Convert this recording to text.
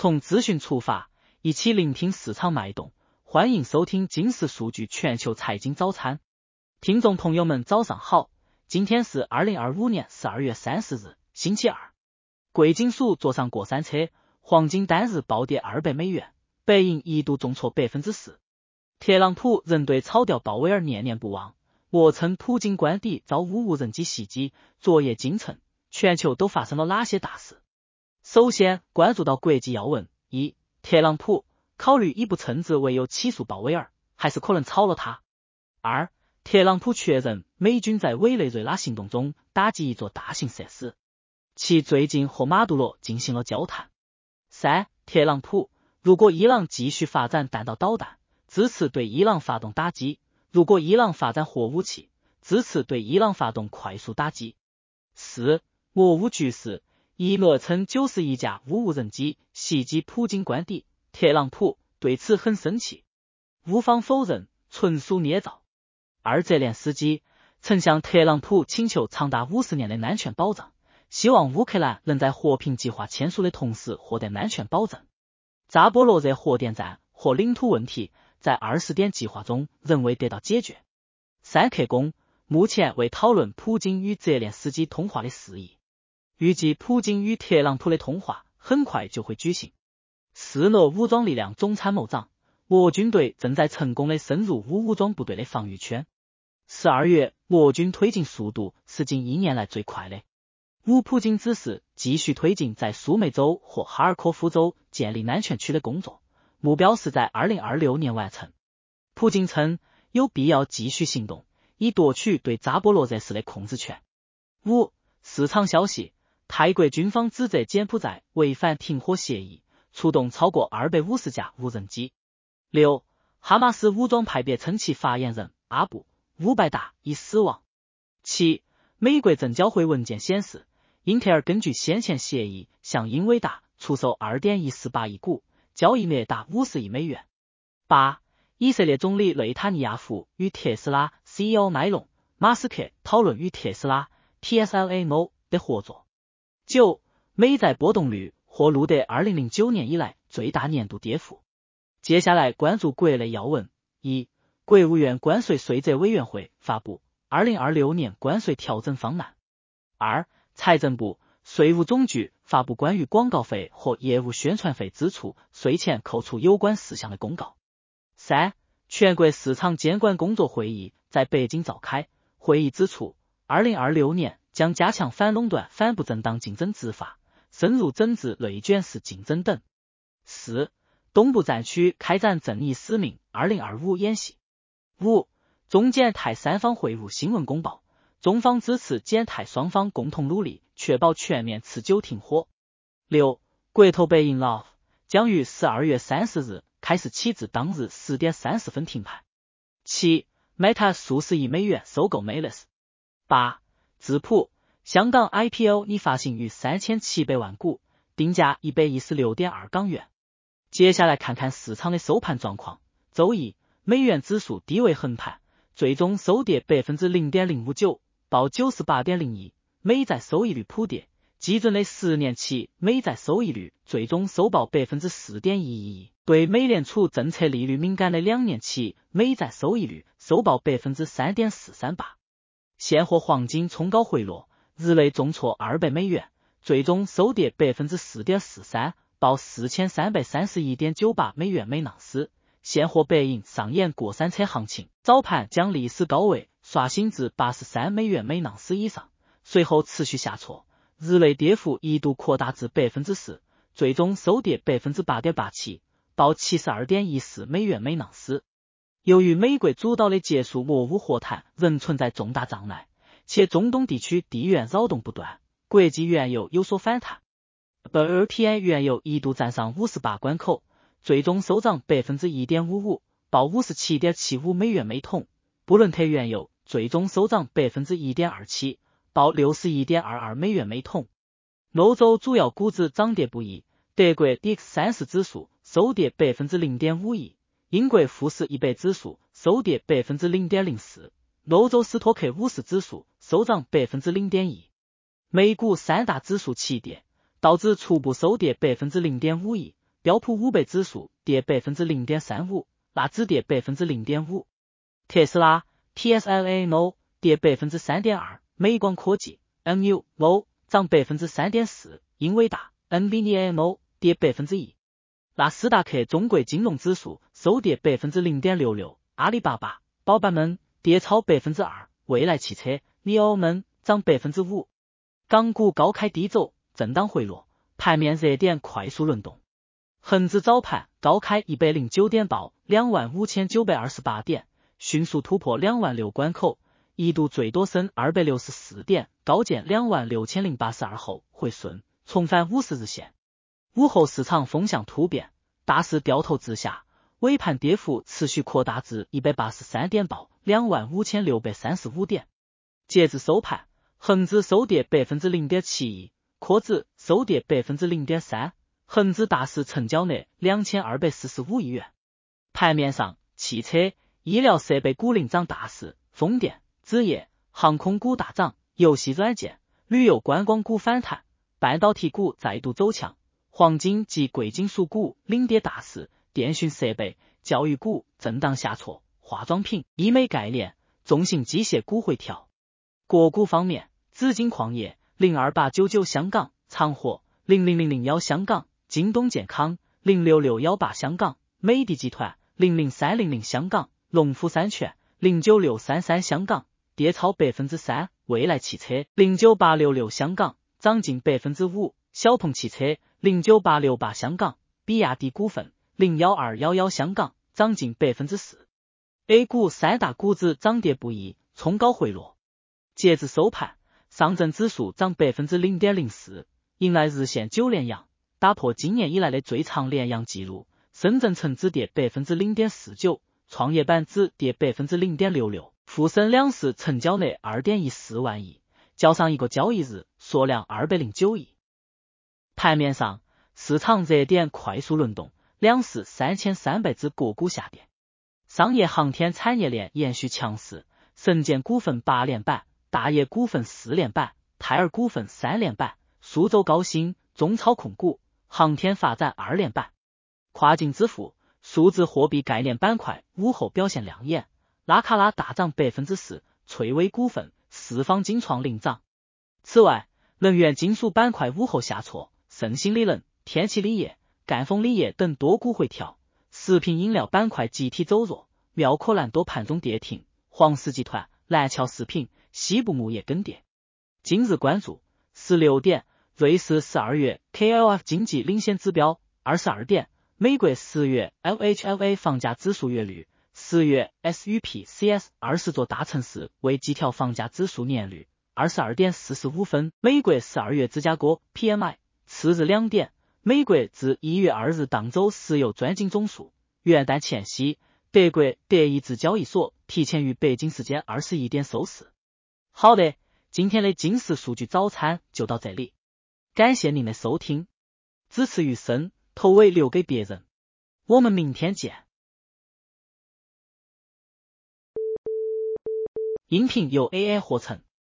从资讯出发，一起聆听市场脉动。欢迎收听金石数据全球财经早餐。听众朋友们早上好，今天是2025年12月30日，星期二。贵金属坐上过山车，黄金单日暴跌$200，北银一度重挫 4%。特朗普仍对炒掉鲍威尔念念不忘，我称普京官邸遭乌无人机袭击。昨夜京城，全球都发生了哪些大事？首先关注到国际要闻：一、特朗普考虑以不称职为由起诉鲍威尔，还是可能炒了他？二、特朗普确认美军在委内瑞拉行动中打击一座大型设施，其最近和马杜罗进行了交谈。三、特朗普如果伊朗继续发展弹道导弹，支持对伊朗发动打击；如果伊朗发展核武器，支持对伊朗发动快速打击。四、俄乌局势，伊勒称91架乌无人机袭击普京官邸，特朗普对此很生气，乌方否认纯属捏造。而泽连斯基曾向特朗普请求长达50年的安全保障，希望乌克兰能在和平计划签署的同时获得安全保证。扎波罗热核电站和领土问题在20点计划中仍未得到解决。三克宫目前为讨论普京与泽连斯基通话的事宜，预计普京与特朗普的通话很快就会举行。四俄武装力量总参谋长，俄军队正在成功的深入乌武装部队的防御圈。12月，俄军推进速度是近1年来最快的。乌普京指示继续推进在苏梅州和哈尔科夫州建立安全区的工作，目标是在2026年完成。普京称有必要继续行动，以夺取对扎波罗热市的控制权。五、市场消息，泰国军方指责柬埔寨违反停火协议，出动超过250架无人机。六、哈马斯武装派别称其发言人阿布·乌拜达已死亡。七、美国证交会文件显示，英特尔根据先前协议向英伟达出售 2.148 亿股，交易额达50亿美元。八、以色列总理内塔尼亚胡与特斯拉 CEO 埃隆·马斯克讨论与特斯拉 TSLA 的合作。九、美债波动率或录得2009年以来最大年度跌幅。接下来关注国内要闻：一、国务院关税税则委员会发布2026年关税调整方案。二、财政部、税务总局发布关于广告费和业务宣传费支出税前扣除有关事项的公告。三、全国市场监管工作会议在北京召开，会议指出2026年将加强反垄断、反不正当竞争执法，深入整治内卷式竞争等。四、东部战区开展正义使命2025演习。五、中柬泰三方会晤新闻公报，中方支持柬泰双方共同努力，确保全面持久停火。六、国投北银 Love 将于12月30日开始起至当日10点30分停牌。七、Meta 数十亿美元收购 Melis。八、智谱香港 IPO 拟发行逾3700万股，定价116.2港元。接下来看看市场的收盘状况。周一，美元指数低位横盘，最终收跌 0.059， 报 98.01， 美债收益率普跌，基准的10年期美债收益率最终收报 4.11%， 对美联储政策利率敏感的2年期美债收益率收报 3.438%。现货黄金冲高回落，日内重挫200美元，最终收跌 4.43%， 报 4331.98 美元每盎司。现货白银上演过山车行情，早盘将历史高位刷新至83美元每盎司以上，随后持续下挫，日内跌幅一度扩大至 4%， 最终收跌 8.87%， 报 72.14 美元每盎司。由于美国主导的结束俄乌和谈仍存在重大障碍，且中东地区地缘扰动不断，国际原油有所反弹。WTI 原油一度站上58关口，最终收涨 1.55%， 报 57.75 美元每桶。布伦特原油最终收涨 1.27%， 报 61.22 美元每桶。欧洲主要股指涨跌不一，德国 DAX30 指数收跌 0.51%， 英国富时100指数收跌 0.04%， 欧洲斯托克50指数收涨 0.1%。美股三大指数齐跌，道指初步收跌 0.51%， 标普500指数跌 0.35%， 纳指跌 0.5%， 特斯拉 TSLA 跌 3.2%， 美光科技 MU 涨 3.4%， 英伟达 NVIDIA 跌 1%。纳斯达克中国金融指数收跌 0.66%， 阿里巴巴、宝板们跌超 2%， 蔚来汽车、NIO 们涨 5%。港股高开低走，震荡回落，盘面热点快速轮动。恒指早盘高开109点报 25,928 点，迅速突破26000关口，一度最多升264点，高见26082后回顺，重返50日线。午后市场风向突变，大市掉头直下，尾盘跌幅持续扩大至183点报 25,635 点。截至收盘，恒指收跌 0.71%， 科指收跌 0.3%， 恒指大市成交额2245亿元。盘面上，汽车、医疗设备股领涨大市，风电、纸业、航空股大涨，游戏软件、旅游观光股反弹，半导体股再度走强，黄金及贵金属股领跌大市，电讯设备、教育股震荡下挫，化妆品、医美概念、重型机械股回调。个股方面，紫金矿业、02899香港、长和、00001香港、京东健康、06618香港、美的集团、00300香港、龙湖山泉、09633香港跌超 3%， 蔚来汽车、09866香港涨近 5%， 小鹏汽车、09868香港、比亚迪股份、01211香港涨近 4%。 A 股三大股指涨跌不一，冲高回落。截至收盘，上证指数涨 0.04%， 迎来日线9连阳，打破今年以来的最长连阳纪录。深圳成指跌 0.49%， 创业板指跌 0.66%， 沪深两市成交额 2.14万亿，较上一个交易日缩量209亿。盘面上，市场热点快速轮动，两市3300只个股下跌。商业航天产业链延续强势，神剑股份8连板，大业股份4连板，泰尔股份3连板，苏州高新、中超控股、航天发展2连板。跨境支付、数字货币概念板块午后表现亮眼，拉卡拉大涨 4%， 翠微股份、四方金创领涨。此外，能源金属板块午后下挫，盛兴锂能、天齐锂业、赣锋锂业等多股回调。食品饮料板块集体走弱，妙可蓝多盘中跌停，黄石集团、蓝桥食品、西部牧业跟跌。今日关注16点，瑞士12月 KLF 经济领先指标22点，美国10月 LHLA 房价指数月率，10月 SUP/CS 20座大城市为基调房价指数年率22点45分，美国12月芝加哥 PMI。次日2点，美国自1月2日当周石油钻井总数。元旦前夕，德国德意志交易所提前于北京时间21点收市。好的，今天的金石数据早餐就到这里，感谢您的收听，支持于深，投尾留给别人。我们明天见。音频由 AI 合成。